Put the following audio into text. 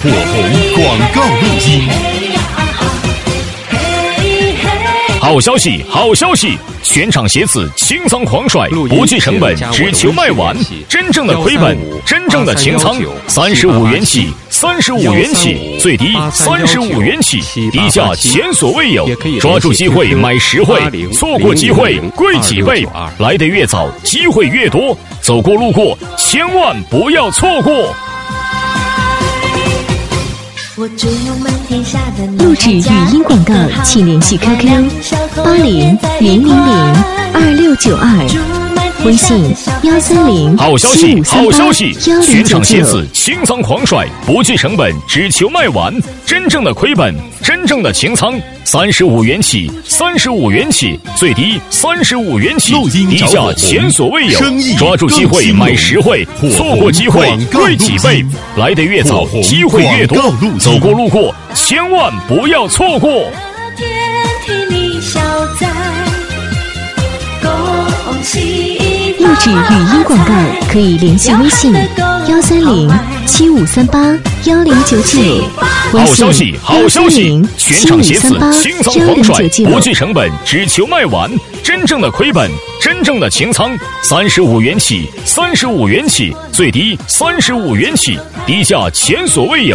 火红广告录音。 好消息，好消息！全场鞋子清仓狂甩，不计成本，只求卖完。真正的亏本，真正的清仓，35元起，35元起，最低35元起，低价前所未有。抓住机会买实惠，错过机会贵几倍。来得越早，机会越多。走过路过，千万不要错过。 录制语音广告，请联系 QQ 8000026922，微信130。 好消息，好消息！全场鞋子清仓狂甩，不计成本，只求卖完。真正的亏本，真正的清仓，35元起，35元起，最低35元起，低价前所未有。抓住机会买实惠，错过机会贵几倍。来得越早，机会越多。走过路过，千万不要错过。 录制语音广告可以联系微信13075381099，微信好消息，好消息！全场鞋子清仓狂甩，不计成本，只求卖完。真正的亏本，真正的清仓，35元起，35元起，最低35元起，低价前所未有。